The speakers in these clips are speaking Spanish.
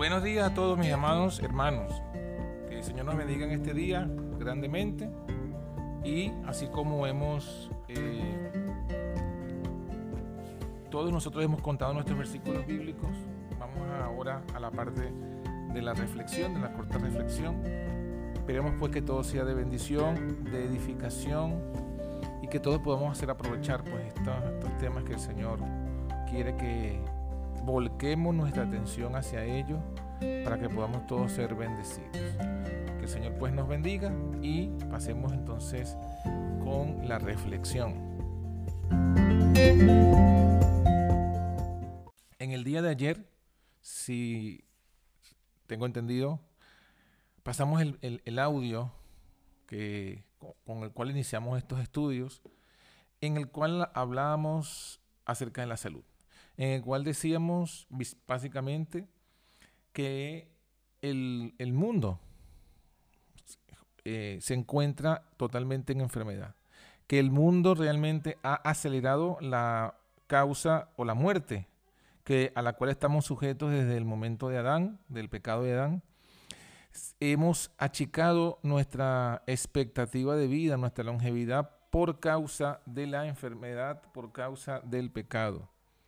Buenos días a todos mis amados hermanos. Que el Señor nos bendiga en este día grandemente. Y así como todos nosotros hemos contado nuestros versículos bíblicos, vamos ahora a la parte de la reflexión, de la corta reflexión. Esperemos pues que todo sea de bendición, de edificación y que todos podamos hacer aprovechar pues estos temas que el Señor quiere que volquemos nuestra atención hacia ellos para que podamos todos ser bendecidos. Que el Señor pues nos bendiga y pasemos entonces con la reflexión. En el día de ayer, si tengo entendido, pasamos el audio con el cual iniciamos estos estudios, en el cual hablábamos acerca de la salud, en el cual decíamos básicamente que el mundo se encuentra totalmente en enfermedad, que el mundo realmente ha acelerado la causa o la muerte a la cual estamos sujetos desde el momento de Adán, del pecado de Adán. Hemos achicado nuestra expectativa de vida, nuestra longevidad por causa de la enfermedad, por causa del pecado.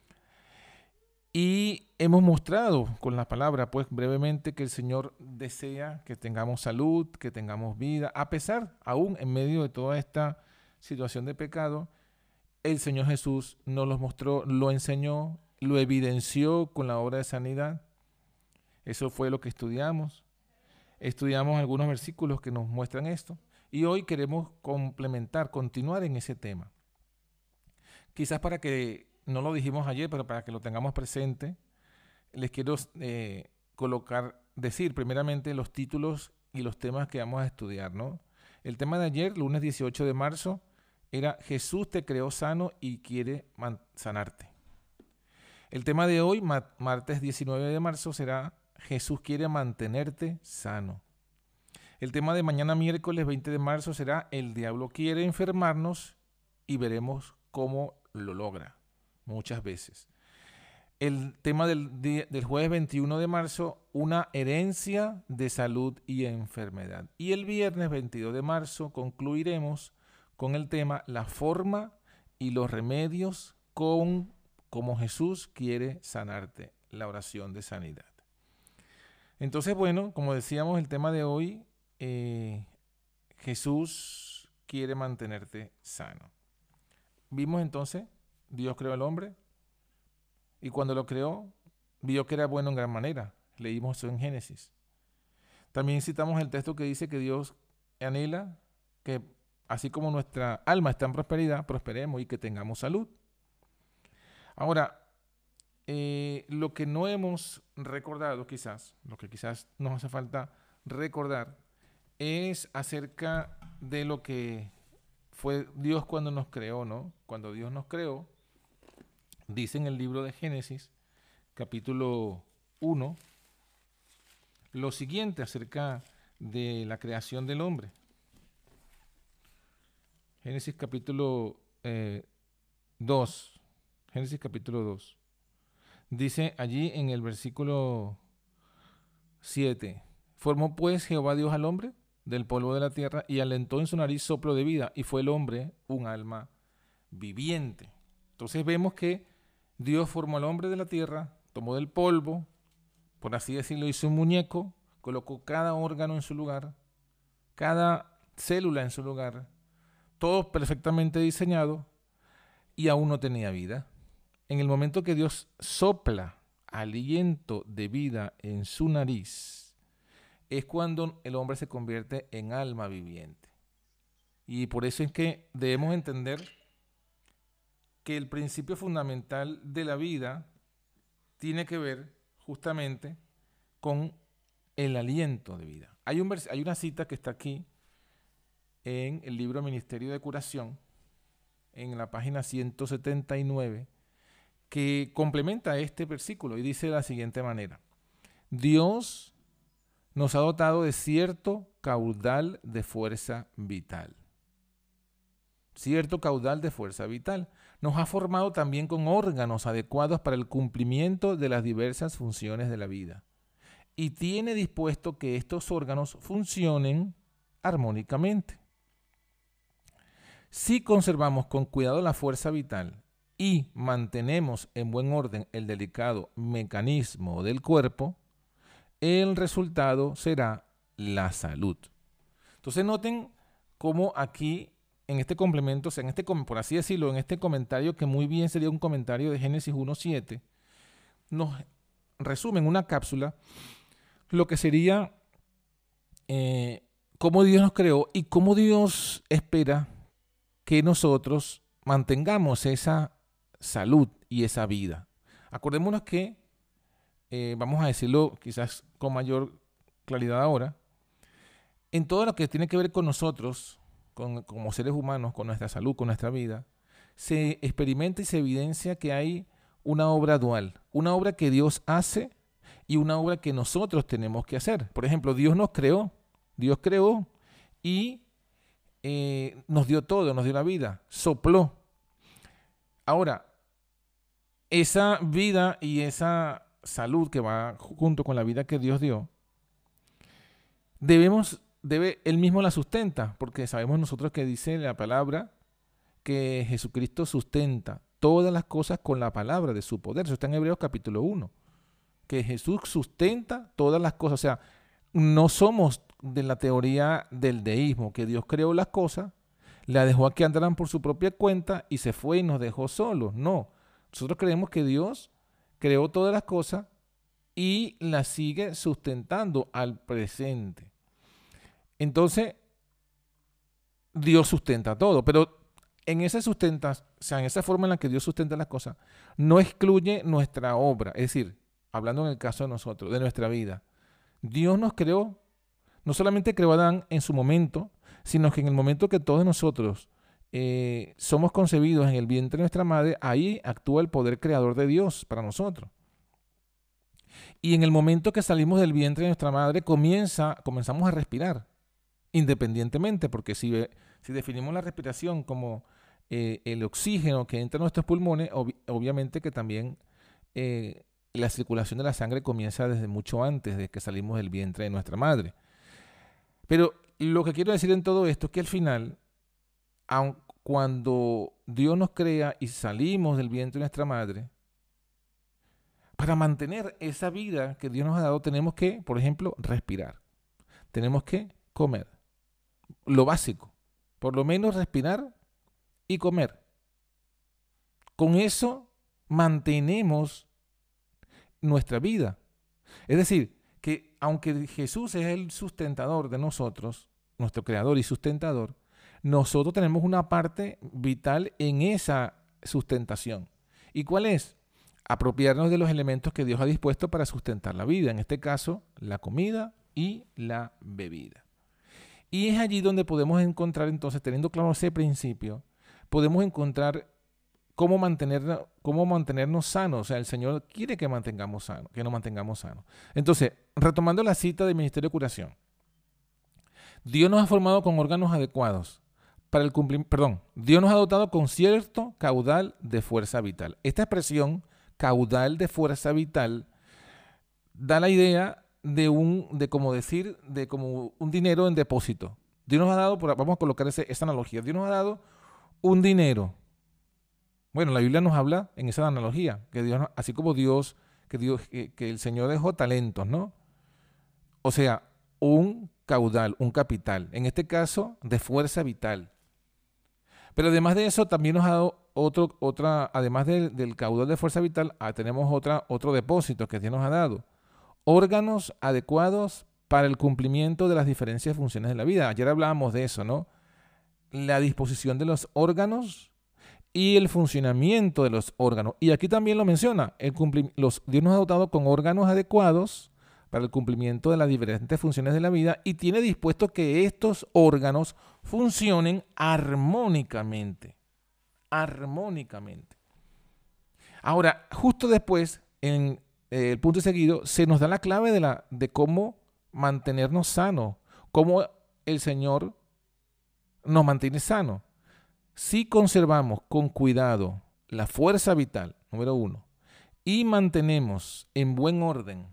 Y hemos mostrado con la palabra, pues brevemente, que el Señor desea que tengamos salud, que tengamos vida. A pesar, aún en medio de toda esta situación de pecado, el Señor Jesús nos lo mostró, lo enseñó, lo evidenció con la obra de sanidad. Eso fue lo que estudiamos. Estudiamos algunos versículos que nos muestran esto. Y hoy queremos continuar en ese tema. Quizás para que, no lo dijimos ayer, pero para que lo tengamos presente, les quiero decir primeramente los títulos y los temas que vamos a estudiar, ¿no? El tema de ayer, lunes 18 de marzo, era Jesús te creó sano y quiere sanarte. El tema de hoy, martes 19 de marzo, será Jesús quiere mantenerte sano. El tema de mañana, miércoles 20 de marzo, será el diablo quiere enfermarnos y veremos cómo lo logra muchas veces. El tema del jueves 21 de marzo, una herencia de salud y enfermedad. Y el viernes 22 de marzo concluiremos con el tema la forma y los remedios como Jesús quiere sanarte, la oración de sanidad. Entonces, bueno, como decíamos, el tema de hoy, Jesús quiere mantenerte sano. Vimos entonces, Dios creó al hombre y cuando lo creó, vio que era bueno en gran manera. Leímos eso en Génesis. También citamos el texto que dice que Dios anhela que así como nuestra alma está en prosperidad, prosperemos y que tengamos salud. Ahora, lo que no hemos recordado quizás, lo que quizás nos hace falta recordar, es acerca de lo que fue Dios cuando nos creó, ¿no? Cuando Dios nos creó, dice en el libro de Génesis, capítulo 1, lo siguiente acerca de la creación del hombre. Génesis capítulo 2. Génesis capítulo 2. Dice allí en el versículo 7, formó pues Jehová Dios al hombre del polvo de la tierra y alentó en su nariz soplo de vida y fue el hombre un alma viviente. Entonces vemos que Dios formó al hombre de la tierra, tomó del polvo, por así decirlo, hizo un muñeco, colocó cada órgano en su lugar, cada célula en su lugar, todo perfectamente diseñado y aún no tenía vida. En el momento que Dios sopla aliento de vida en su nariz, es cuando el hombre se convierte en alma viviente. Y por eso es que debemos entender que el principio fundamental de la vida tiene que ver justamente con el aliento de vida. Hay una cita que está aquí en el libro Ministerio de Curación, en la página 179, que complementa este versículo y dice de la siguiente manera: Dios nos ha dotado de cierto caudal de fuerza vital. Cierto caudal de fuerza vital. Nos ha formado también con órganos adecuados para el cumplimiento de las diversas funciones de la vida. y tiene dispuesto que estos órganos funcionen armónicamente. Si conservamos con cuidado la fuerza vital y mantenemos en buen orden el delicado mecanismo del cuerpo, el resultado será la salud. Entonces noten cómo aquí en este complemento, o sea, por así decirlo, en este comentario que muy bien sería un comentario de Génesis 1:7, nos resume en una cápsula lo que sería cómo Dios nos creó y cómo Dios espera que nosotros mantengamos esa salud y esa vida. Acordémonos que, vamos a decirlo quizás con mayor claridad ahora, en todo lo que tiene que ver con nosotros, como seres humanos, con nuestra salud, con nuestra vida, se experimenta y se evidencia que hay una obra dual, una obra que Dios hace y una obra que nosotros tenemos que hacer. Por ejemplo, Dios creó y nos dio todo, nos dio la vida, sopló. Ahora, esa vida y esa salud que va junto con la vida que Dios dio, Él mismo la sustenta, porque sabemos nosotros que dice la palabra que Jesucristo sustenta todas las cosas con la palabra de su poder. Eso está en Hebreos capítulo 1, que Jesús sustenta todas las cosas. O sea, no somos de la teoría del deísmo, que Dios creó las cosas, la dejó a que andaran por su propia cuenta y se fue y nos dejó solos. No, nosotros creemos que Dios creó todas las cosas y las sigue sustentando al presente. Entonces, Dios sustenta todo, pero en esa en esa forma en la que Dios sustenta las cosas, no excluye nuestra obra. Es decir, hablando en el caso de nosotros, de nuestra vida, Dios nos creó, no solamente creó a Adán en su momento, sino que en el momento que todos nosotros somos concebidos en el vientre de nuestra madre, ahí actúa el poder creador de Dios para nosotros. Y en el momento que salimos del vientre de nuestra madre, comenzamos a respirar, independientemente, porque si definimos la respiración como el oxígeno que entra en nuestros pulmones, obviamente que también la circulación de la sangre comienza desde mucho antes de que salimos del vientre de nuestra madre. Pero lo que quiero decir en todo esto es que al final, cuando Dios nos crea y salimos del vientre de nuestra madre, para mantener esa vida que Dios nos ha dado, tenemos que, por ejemplo, respirar. Tenemos que comer. Lo básico. Por lo menos respirar y comer. Con eso mantenemos nuestra vida. Es decir, que aunque Jesús es el sustentador de nosotros, nuestro creador y sustentador, nosotros tenemos una parte vital en esa sustentación. ¿Y cuál es? Apropiarnos de los elementos que Dios ha dispuesto para sustentar la vida, en este caso, la comida y la bebida. Y es allí donde podemos encontrar, entonces, teniendo claro ese principio, podemos encontrar cómo mantenernos sanos. O sea, el Señor quiere que nos mantengamos sanos. Entonces, retomando la cita del Ministerio de Curación, Dios nos ha formado con órganos adecuados para el cumplimiento, Dios nos ha dotado con cierto caudal de fuerza vital. Esta expresión, caudal de fuerza vital, da la idea de como un dinero en depósito. Dios nos ha dado, vamos a colocar esa analogía, Dios nos ha dado un dinero. Bueno, la Biblia nos habla en esa analogía, que Dios, así como que el Señor dejó talentos, ¿no? O sea, un caudal, un capital, en este caso de fuerza vital. Pero además de eso, también nos ha dado además del caudal de fuerza vital, tenemos otro depósito que Dios nos ha dado. Órganos adecuados para el cumplimiento de las diferentes funciones de la vida. Ayer hablábamos de eso, ¿no? La disposición de los órganos y el funcionamiento de los órganos. Y aquí también lo menciona, Dios nos ha dotado con órganos adecuados para el cumplimiento de las diferentes funciones de la vida y tiene dispuesto que estos órganos funcionen armónicamente. Armónicamente. Ahora, justo después, en el punto seguido, se nos da la clave de cómo mantenernos sanos, cómo el Señor nos mantiene sanos. Si conservamos con cuidado la fuerza vital, número 1, y mantenemos en buen orden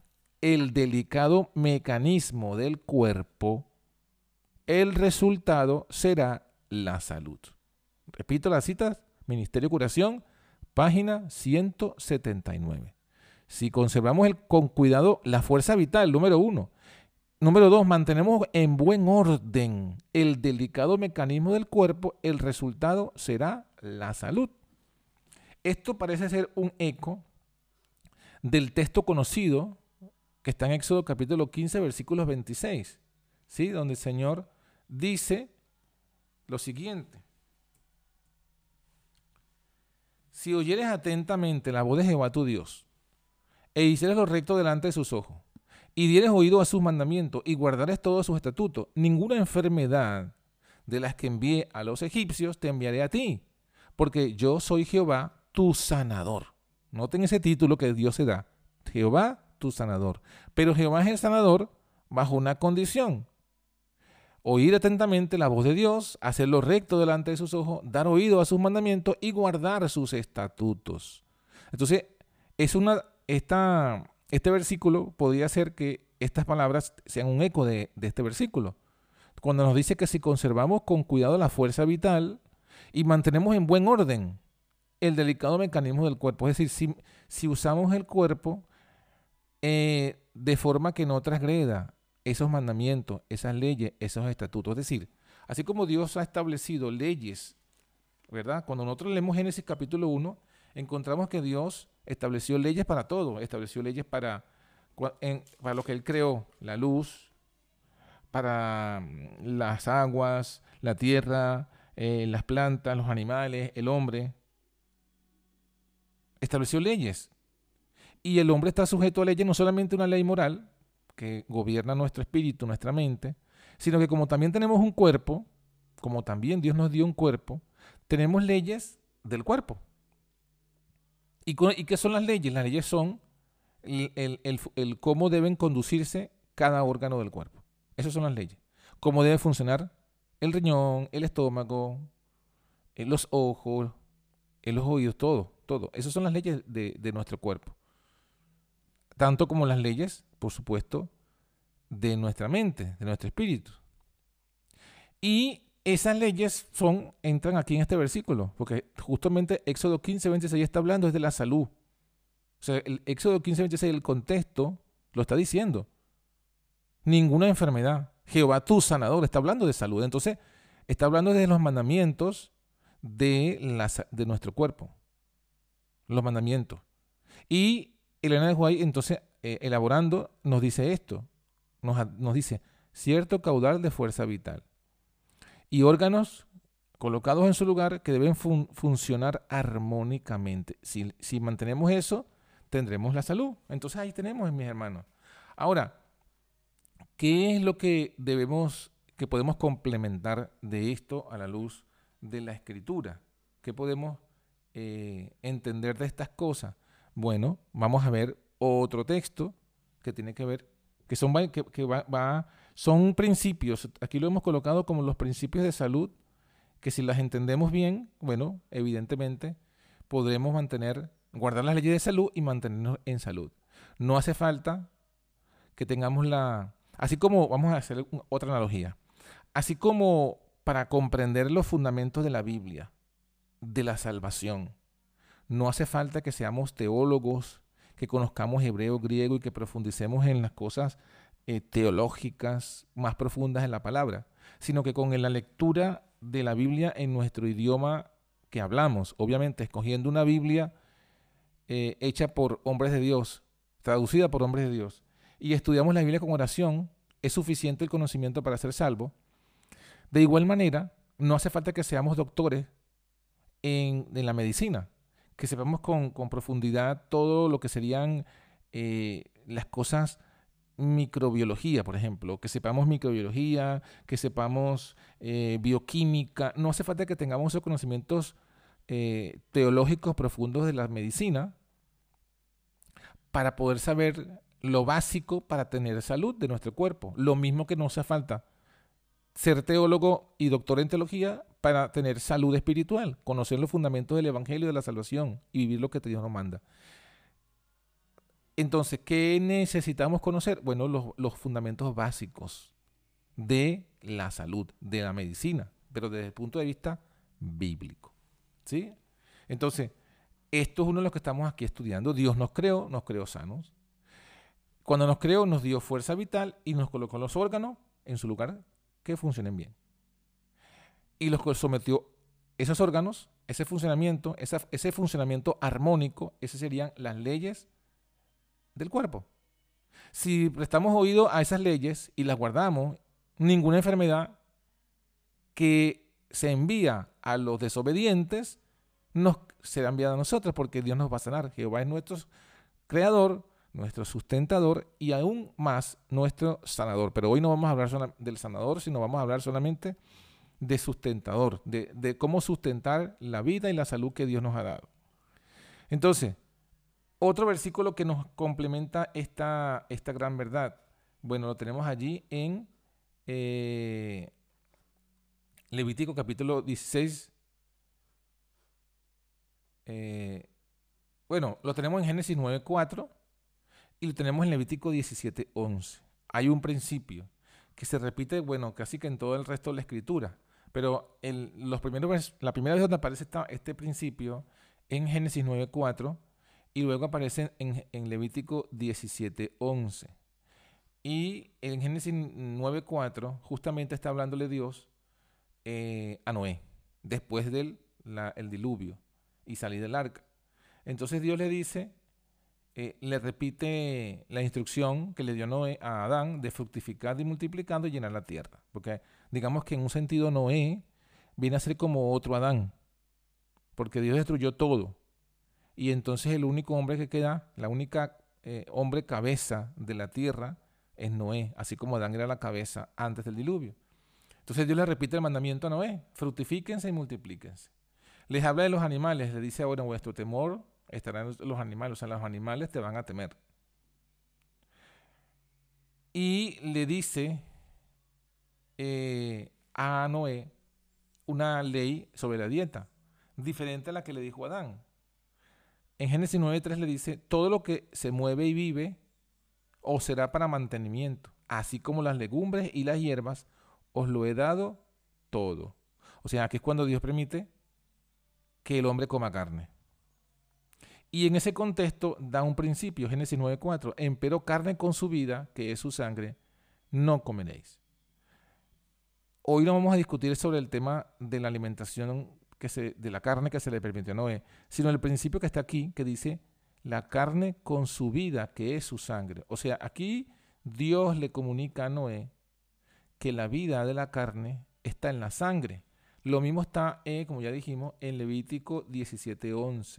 el delicado mecanismo del cuerpo, el resultado será la salud. Repito las citas, Ministerio de Curación, página 179. Si conservamos con cuidado la fuerza vital, número 1. Número 2, mantenemos en buen orden el delicado mecanismo del cuerpo, el resultado será la salud. Esto parece ser un eco del texto conocido que está en Éxodo capítulo 15, versículos 26, ¿sí? Donde el Señor dice lo siguiente: si oyeres atentamente la voz de Jehová tu Dios, e hicieres lo recto delante de sus ojos, y dieres oído a sus mandamientos, y guardares todos sus estatutos, ninguna enfermedad de las que envié a los egipcios te enviaré a ti, porque yo soy Jehová tu sanador. Noten ese título que Dios se da, Jehová tu sanador. Pero Jehová es el sanador bajo una condición: oír atentamente la voz de Dios, hacer lo recto delante de sus ojos, dar oído a sus mandamientos y guardar sus estatutos. Entonces, este versículo podría ser que estas palabras sean un eco de este versículo, cuando nos dice que si conservamos con cuidado la fuerza vital y mantenemos en buen orden el delicado mecanismo del cuerpo, es decir, si usamos el cuerpo de forma que no transgreda esos mandamientos, esas leyes, esos estatutos. Es decir, así como Dios ha establecido leyes, ¿verdad? Cuando nosotros leemos Génesis capítulo 1, encontramos que Dios estableció leyes para todo. Estableció leyes para lo que Él creó: la luz, para las aguas, la tierra, las plantas, los animales, el hombre. Estableció leyes. Y el hombre está sujeto a leyes, no solamente una ley moral que gobierna nuestro espíritu, nuestra mente, sino que como también tenemos un cuerpo, como también Dios nos dio un cuerpo, tenemos leyes del cuerpo. ¿Y qué son las leyes? Las leyes son el cómo deben conducirse cada órgano del cuerpo. Esas son las leyes. Cómo debe funcionar el riñón, el estómago, los ojos, los oídos, todo. Esas son las leyes de nuestro cuerpo. Tanto como las leyes, por supuesto, de nuestra mente, de nuestro espíritu. Y esas leyes entran aquí en este versículo, porque justamente Éxodo 15, 26 está hablando es de la salud. O sea, el Éxodo 15, 26, el contexto lo está diciendo. Ninguna enfermedad. Jehová tu sanador, está hablando de salud. Entonces, está hablando de los mandamientos de nuestro cuerpo. Los mandamientos. Y Elena de White, entonces, elaborando, nos dice esto. Nos dice: cierto caudal de fuerza vital y órganos colocados en su lugar que deben funcionar armónicamente. Si mantenemos eso, tendremos la salud. Entonces ahí tenemos, mis hermanos. Ahora, ¿qué es lo que podemos complementar de esto a la luz de la Escritura? ¿Qué podemos entender de estas cosas? Bueno, vamos a ver otro texto que tiene que ver, que son principios. Aquí lo hemos colocado como los principios de salud, que si las entendemos bien, bueno, evidentemente podremos guardar las leyes de salud y mantenernos en salud. No hace falta que tengamos así como, vamos a hacer otra analogía, así como para comprender los fundamentos de la Biblia, de la salvación, no hace falta que seamos teólogos, que conozcamos hebreo, griego y que profundicemos en las cosas teológicas más profundas en la palabra, sino que con la lectura de la Biblia en nuestro idioma que hablamos, obviamente escogiendo una Biblia hecha por hombres de Dios, traducida por hombres de Dios, y estudiamos la Biblia con oración, es suficiente el conocimiento para ser salvo. De igual manera, no hace falta que seamos doctores en la medicina, que sepamos con profundidad todo lo que serían las cosas microbiología, por ejemplo, que sepamos microbiología, que sepamos bioquímica. No hace falta que tengamos esos conocimientos teológicos profundos de la medicina para poder saber lo básico para tener salud de nuestro cuerpo. Lo mismo que no hace falta ser teólogo y doctor en teología para tener salud espiritual, conocer los fundamentos del evangelio de la salvación y vivir lo que Dios nos manda. Entonces, ¿qué necesitamos conocer? Bueno, los fundamentos básicos de la salud, de la medicina, pero desde el punto de vista bíblico. ¿Sí? Entonces, esto es uno de los que estamos aquí estudiando. Dios nos creó sanos. Cuando nos creó, nos dio fuerza vital y nos colocó los órganos en su lugar que funcionen bien. Y los sometió esos órganos, ese funcionamiento armónico, esas serían las leyes del cuerpo. Si prestamos oído a esas leyes y las guardamos, ninguna enfermedad que se envía a los desobedientes nos será enviada a nosotros, porque Dios nos va a sanar. Jehová es nuestro creador, nuestro sustentador y aún más nuestro sanador. Pero hoy no vamos a hablar del sanador, sino vamos a hablar solamente de sustentador, de cómo sustentar la vida y la salud que Dios nos ha dado. Entonces, otro versículo que nos complementa esta gran verdad, bueno, lo tenemos allí en Levítico capítulo 16. Bueno, lo tenemos en Génesis 9:4 y lo tenemos en Levítico 17:11. Hay un principio que se repite, bueno, casi que en todo el resto de la escritura, pero la primera vez donde aparece este principio en Génesis 9:4 y luego aparece en Levítico 17:11. Y en Génesis 9:4 justamente está hablándole Dios a Noé, después del el diluvio y salir del arca. Entonces Dios le dice, le repite la instrucción que le dio Noé a Adán de fructificar y multiplicando y llenar la tierra. Porque digamos que en un sentido Noé viene a ser como otro Adán, porque Dios destruyó todo. Y entonces el único hombre que queda, la única hombre cabeza de la tierra es Noé, así como Adán era la cabeza antes del diluvio. Entonces Dios le repite el mandamiento a Noé, fructifíquense y multiplíquense. Les habla de los animales, le dice ahora, vuestro temor estará en los animales, o sea, los animales te van a temer. Y le dice a Noé una ley sobre la dieta, diferente a la que le dijo a Adán. En Génesis 9:3 le dice, todo lo que se mueve y vive os será para mantenimiento, así como las legumbres y las hierbas, os lo he dado todo. O sea, aquí es cuando Dios permite que el hombre coma carne. Y en ese contexto da un principio, Génesis 9:4, empero carne con su vida, que es su sangre, no comeréis. Hoy no vamos a discutir sobre el tema de la alimentación de la carne que se le permitió a Noé, sino el principio que está aquí, que dice, la carne con su vida, que es su sangre. O sea, aquí Dios le comunica a Noé que la vida de la carne está en la sangre. Lo mismo está, como ya dijimos, en Levítico 17:11.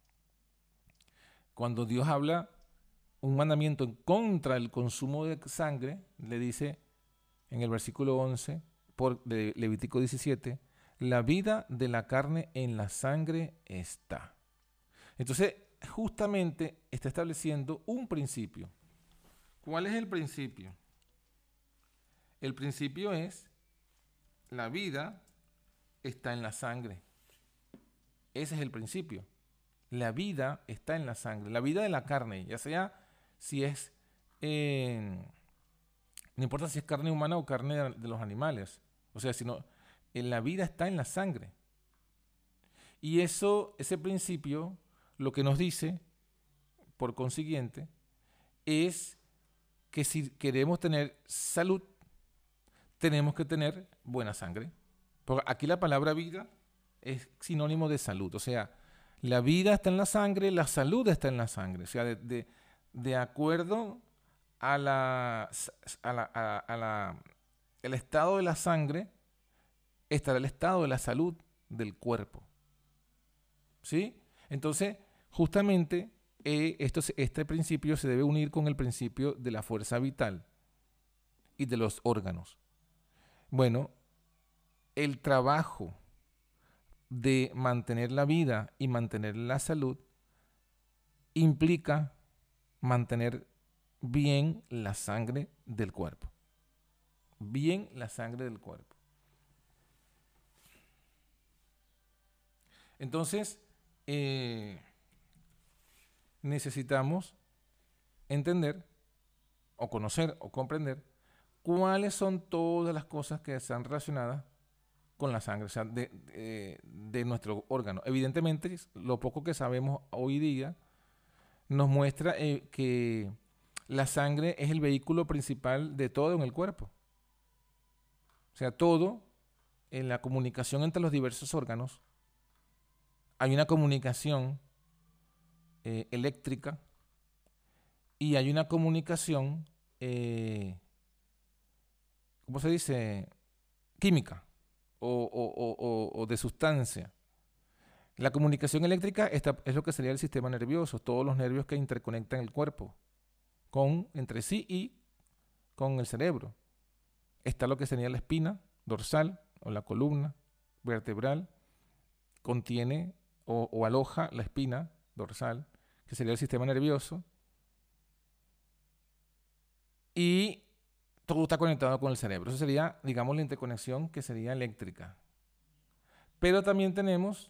Cuando Dios habla un mandamiento en contra del consumo de sangre, le dice en el versículo 11 de Levítico 17, la vida de la carne en la sangre está. Entonces, justamente está estableciendo un principio. ¿Cuál es el principio? El principio es la vida está en la sangre. Ese es el principio. La vida está en la sangre. La vida de la carne, ya sea si es, no importa si es carne humana o carne de los animales. O sea, sino, la vida está en la sangre. Y ese principio, lo que nos dice, por consiguiente, es que si queremos tener salud, tenemos que tener buena sangre. Porque aquí la palabra vida es sinónimo de salud. O sea, la vida está en la sangre, la salud está en la sangre. O sea, de acuerdo el estado de la sangre, estará el estado de la salud del cuerpo. ¿Sí? Entonces, justamente este principio se debe unir con el principio de la fuerza vital y de los órganos. Bueno, el trabajo de mantener la vida y mantener la salud implica mantener bien la sangre del cuerpo. Bien la sangre del cuerpo. Entonces, necesitamos entender o conocer o comprender cuáles son todas las cosas que están relacionadas con la sangre, o sea, de nuestro órgano. Evidentemente, lo poco que sabemos hoy día nos muestra que la sangre es el vehículo principal de todo en el cuerpo. O sea, todo en la comunicación entre los diversos órganos, hay una comunicación eléctrica y hay una comunicación, ¿cómo se dice? Química o de sustancia. La comunicación eléctrica es lo que sería el sistema nervioso, todos los nervios que interconectan el cuerpo entre sí y con el cerebro. Está lo que sería la espina dorsal o la columna vertebral, contiene o aloja la espina dorsal, que sería el sistema nervioso, y todo está conectado con el cerebro. Eso sería, digamos, la interconexión que sería eléctrica. Pero también tenemos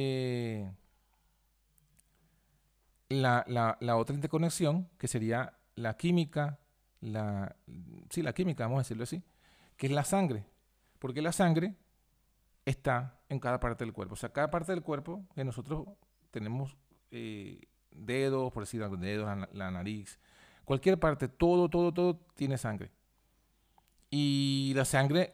la otra interconexión, que sería la química, la química, vamos a decirlo así, que es la sangre. Porque la sangre está en cada parte del cuerpo. O sea, cada parte del cuerpo que nosotros tenemos dedos, por decir algo, dedos, la nariz, cualquier parte, todo tiene sangre. Y la sangre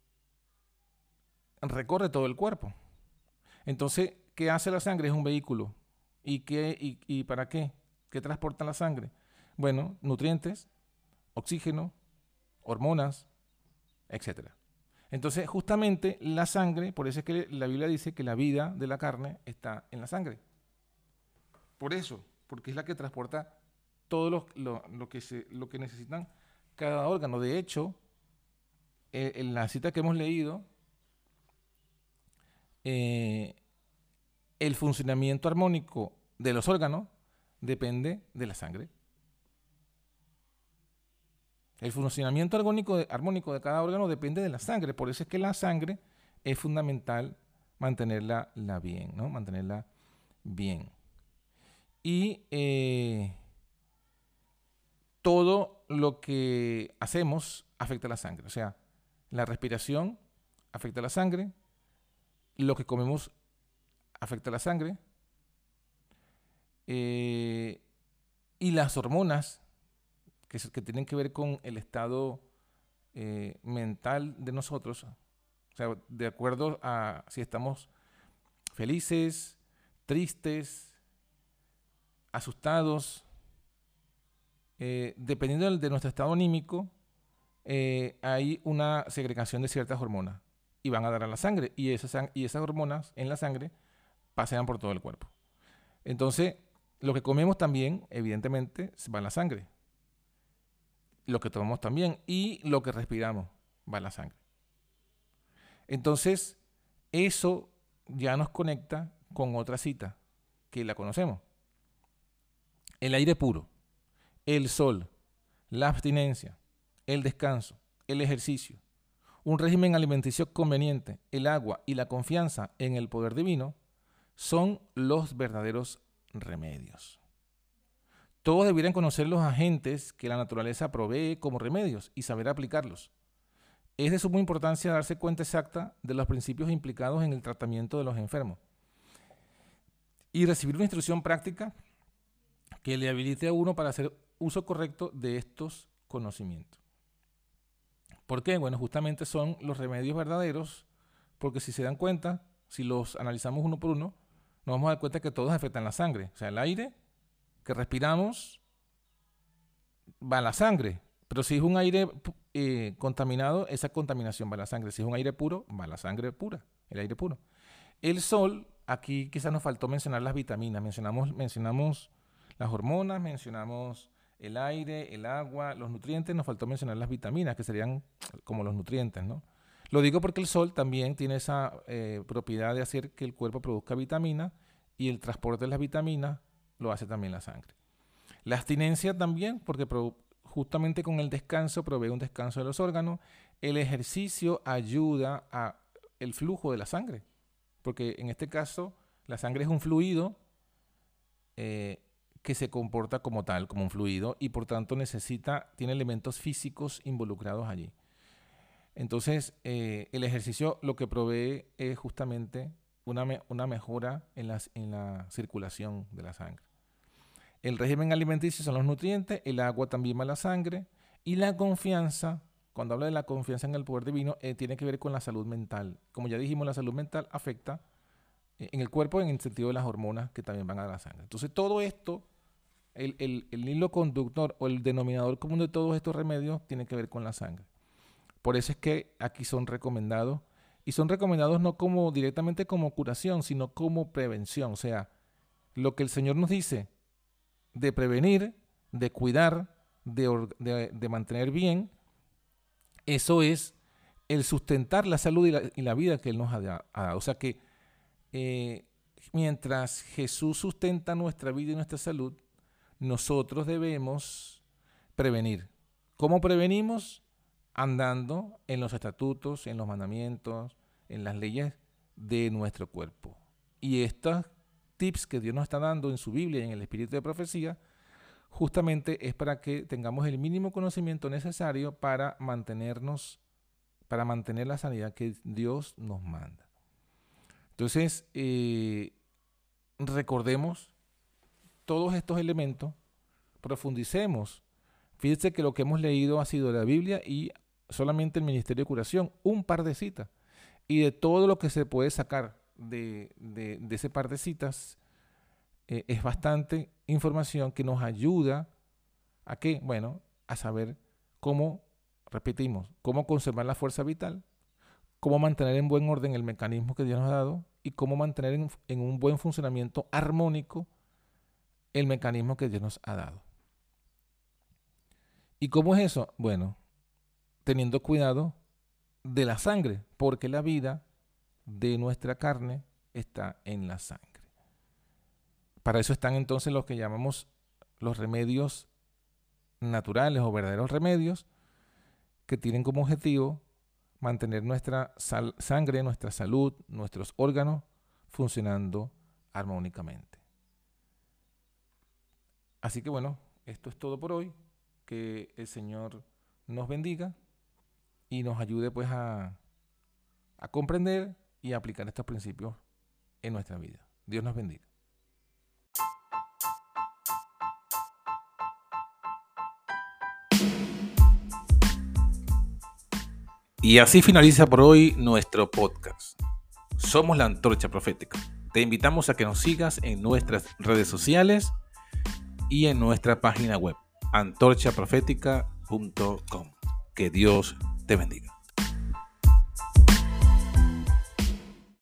recorre todo el cuerpo. Entonces, ¿qué hace la sangre? Es un vehículo. ¿Y para qué? ¿Qué transporta la sangre? Bueno, nutrientes, oxígeno, hormonas, etcétera. Entonces, justamente la sangre, por eso es que la Biblia dice que la vida de la carne está en la sangre. Por eso, porque es la que transporta todo lo que necesitan cada órgano. De hecho, en la cita que hemos leído, el funcionamiento armónico de los órganos depende de la sangre. El funcionamiento armónico de cada órgano depende de la sangre. Por eso es que la sangre es fundamental mantenerla bien, ¿no? Mantenerla bien. Y todo lo que hacemos afecta a la sangre. O sea, la respiración afecta a la sangre, lo que comemos afecta a la sangre, y las hormonas que tienen que ver con el estado mental de nosotros, o sea, de acuerdo a si estamos felices, tristes, asustados, dependiendo de nuestro estado anímico, hay una segregación de ciertas hormonas y van a dar a la sangre, y esas hormonas en la sangre pasean por todo el cuerpo. Entonces, lo que comemos también, evidentemente, va a la sangre. Lo que tomamos también y lo que respiramos va a la sangre. Entonces, eso ya nos conecta con otra cita que la conocemos. El aire puro, el sol, la abstinencia, el descanso, el ejercicio, un régimen alimenticio conveniente, el agua y la confianza en el poder divino son los verdaderos remedios. Todos debieran conocer los agentes que la naturaleza provee como remedios y saber aplicarlos. Es de suma importancia darse cuenta exacta de los principios implicados en el tratamiento de los enfermos y recibir una instrucción práctica que le habilite a uno para hacer uso correcto de estos conocimientos. ¿Por qué? Bueno, justamente son los remedios verdaderos, porque si se dan cuenta, si los analizamos uno por uno, nos vamos a dar cuenta que todos afectan la sangre. O sea, el aire que respiramos va a la sangre, pero si es un aire contaminado, esa contaminación va a la sangre. Si es un aire puro, va a la sangre pura, el aire puro. El sol, aquí quizás nos faltó mencionar las vitaminas. Mencionamos las hormonas, mencionamos el aire, el agua, los nutrientes. Nos faltó mencionar las vitaminas, que serían como los nutrientes, ¿no? Lo digo porque el sol también tiene esa propiedad de hacer que el cuerpo produzca vitaminas, y el transporte de las vitaminas lo hace también la sangre. La abstinencia también, porque justamente con el descanso provee un descanso de los órganos. El ejercicio ayuda a el flujo de la sangre, porque en este caso la sangre es un fluido que que se comporta como tal, como un fluido, y por tanto tiene elementos físicos involucrados allí. Entonces, el ejercicio lo que provee es justamente una mejora en la circulación de la sangre. El régimen alimenticio son los nutrientes, el agua también va a la sangre, y la confianza, cuando habla de la confianza en el poder divino, tiene que ver con la salud mental. Como ya dijimos, la salud mental afecta en el cuerpo en el sentido de las hormonas que también van a la sangre. Entonces, todo esto, el hilo conductor o el denominador común de todos estos remedios tiene que ver con la sangre. Por eso es que aquí son recomendados, y son recomendados no como directamente como curación, sino como prevención. O sea, lo que el Señor nos dice de prevenir, de cuidar, de mantener bien, eso es el sustentar la salud y la vida que Él nos ha dado. O sea que mientras Jesús sustenta nuestra vida y nuestra salud, nosotros debemos prevenir. ¿Cómo prevenimos? Andando en los estatutos, en los mandamientos, en las leyes de nuestro cuerpo. Y estos tips que Dios nos está dando en su Biblia y en el Espíritu de Profecía, justamente es para que tengamos el mínimo conocimiento necesario para mantener la sanidad que Dios nos manda. Entonces, recordemos todos estos elementos, profundicemos. Fíjense que lo que hemos leído ha sido de la Biblia y solamente el Ministerio de Curación, un par de citas. Y de todo lo que se puede sacar de ese par de citas, es bastante información que nos ayuda a qué, bueno, a saber cómo, repetimos, cómo conservar la fuerza vital, cómo mantener en buen orden el mecanismo que Dios nos ha dado y cómo mantener en un buen funcionamiento armónico el mecanismo que Dios nos ha dado. ¿Y cómo es eso? Bueno, teniendo cuidado de la sangre, porque la vida de nuestra carne está en la sangre. Para eso están entonces los que llamamos los remedios naturales o verdaderos remedios, que tienen como objetivo mantener nuestra sangre, nuestra salud, nuestros órganos funcionando armónicamente. Así que bueno, esto es todo por hoy. Que el Señor nos bendiga y nos ayude pues a comprender y a aplicar estos principios en nuestra vida. Dios nos bendiga. Y así finaliza por hoy nuestro podcast. Somos la Antorcha Profética. Te invitamos a que nos sigas en nuestras redes sociales y en nuestra página web, antorchaprofética.com. Que Dios te bendiga.